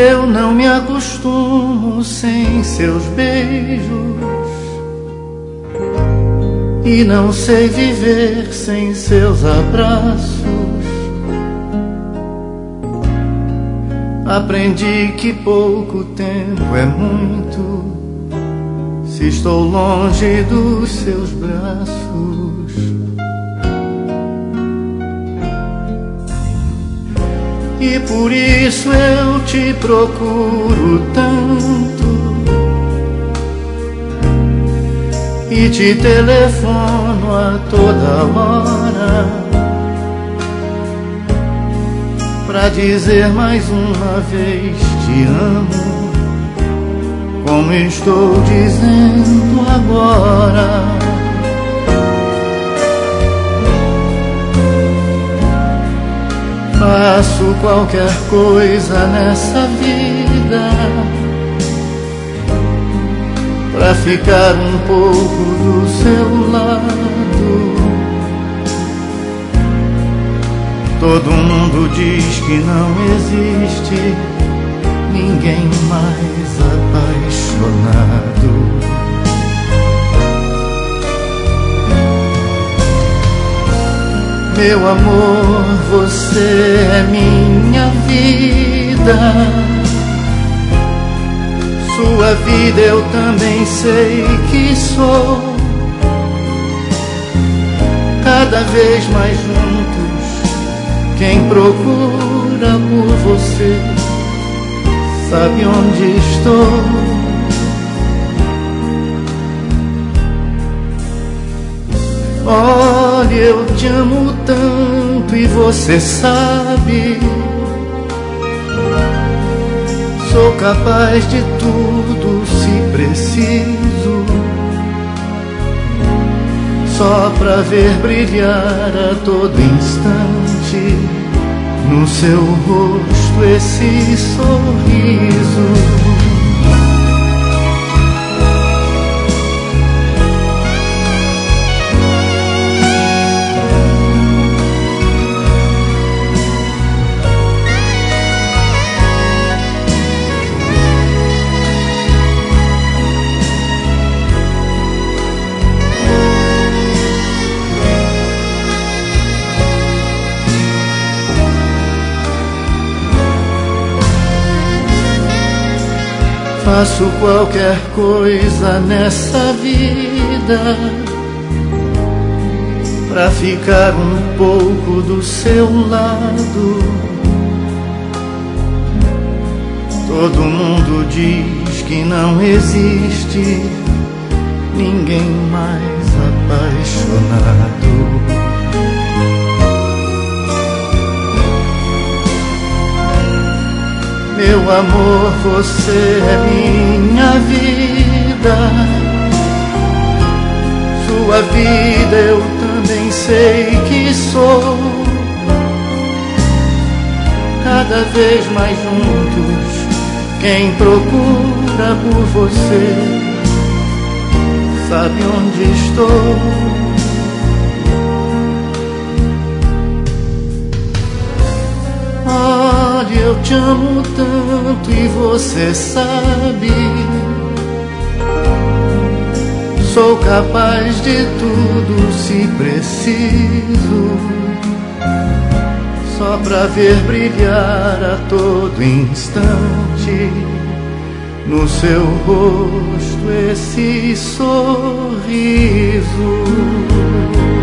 Eu não me acostumo sem seus beijos e não sei viver sem seus abraços. Aprendi que pouco tempo é muito se estou longe dos seus braços. E por isso eu te procuro tanto e te telefono a toda hora pra dizer mais uma vez te amo, como estou dizendo agora. Faço qualquer coisa nessa vida pra ficar um pouco do seu lado. Todo mundo diz que não existe ninguém mais apaixonado. Meu amor, você é minha vida. Sua vida eu também sei que sou. Cada vez mais juntos, quem procura por você sabe onde estou. Olha, eu te amo tanto e você sabe. Sou capaz de tudo se preciso, só pra ver brilhar a todo instante no seu rosto esse sorriso. Faço qualquer coisa nessa vida pra ficar um pouco do seu lado. Todo mundo diz que não existe ninguém mais apaixonado. Meu amor, você é minha vida. Sua vida eu também sei que sou. Cada vez mais juntos, quem procura por você sabe onde estou. Olha, eu te amo tanto e você sabe. Sou capaz de tudo se preciso, só pra ver brilhar a todo instante no seu rosto esse sorriso.